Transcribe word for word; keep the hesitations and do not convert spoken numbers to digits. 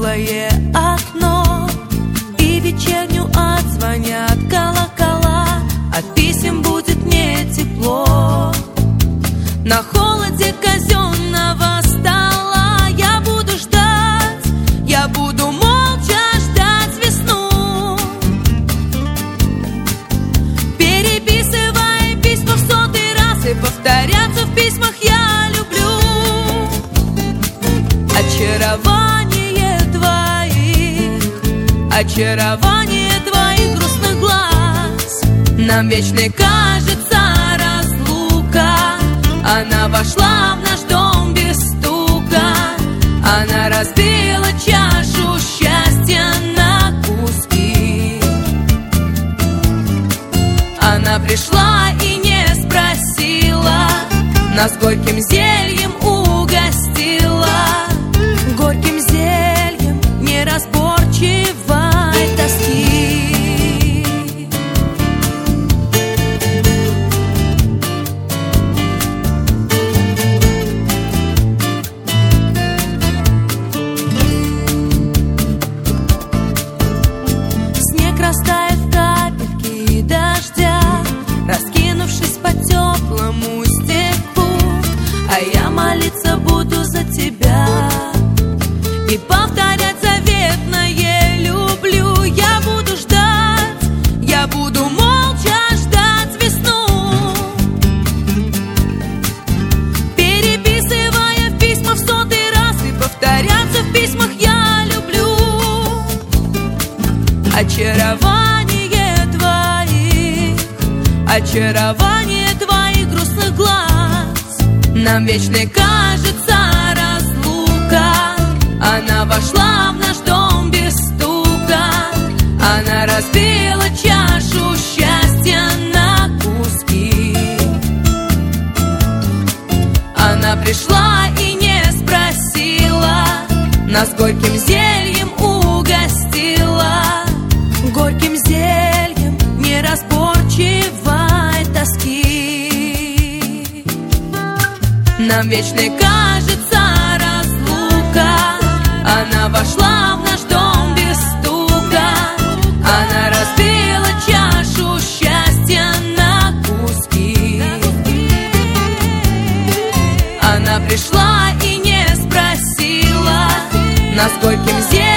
круглое окно, и вечерню отзвонят колокола. От писем будет мне тепло. На холоде казенного стола я буду ждать, я буду молча ждать весну. Переписывая письма в сотый раз, и повторяться в письмах я люблю. Очарование твоих, очарование твоих грустных глаз. Нам вечной кажется разлука. Она вошла в наш дом без стука. Она разбила чашу счастья на куски. Она пришла и не спросила, нас горьким зельем угостила. Горьким зельем неразборчивой тоски. Снег растает в капельки дождя, раскинувшись по теплому стеклу. А я молиться буду за тебя и повторять заветное люблю. Я буду ждать, я буду молча ждать весну. Переписывая письма в сотый раз, и повторяться в письмах я люблю. Очарование твоих, очарование твоих грустных глаз. Нам вечной кажется разлука. Она вошла в наш дом без стука. Она разбила чашу счастья на куски. Она пришла и не спросила, нас горьким зельем угостила. Горьким зельем неразборчивой тоски. Нам вечной кажется разлука. Она вошла в наш дом без стука. Она разбила чашу счастья на куски. Она пришла и не спросила, нас горьким зельем